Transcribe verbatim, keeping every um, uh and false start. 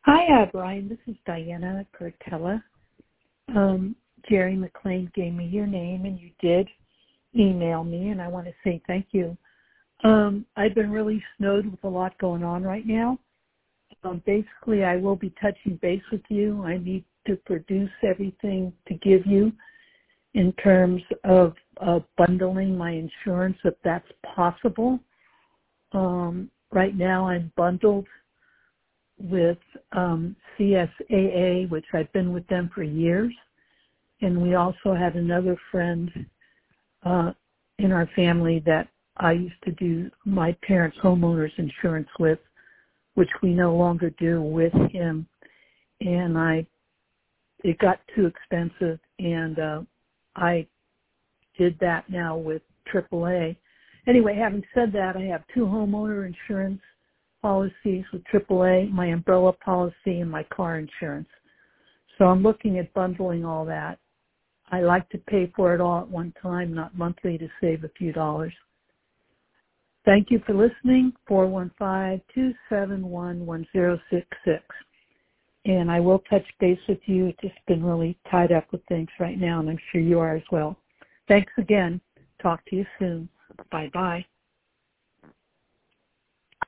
Hi, uh, Brian. This is Diana Cortella. Um, Jerry McLean gave me your name, and you did email me, and I want to say thank you. Um, I've been really snowed with a lot going on right now. Um, basically, I will be touching base with you. I need to produce everything to give you in terms of uh, bundling my insurance, if that's possible. Um, right now, I'm bundled with um, C S A A, which I've been with them for years. And we also had another friend uh, in our family that I used to do my parents' homeowners insurance with, which we no longer do with him. And I, it got too expensive, and uh, I did that now with triple A. Anyway, having said that, I have two homeowner insurance policies with triple A, my umbrella policy, and my car insurance. So I'm looking at bundling all that. I like to pay for it all at one time, not monthly, to save a few dollars. Thank you for listening, four one five, two seven one, one zero six six. And I will touch base with you. It's just been really tied up with things right now, and I'm sure you are as well. Thanks again. Talk to you soon. Bye-bye.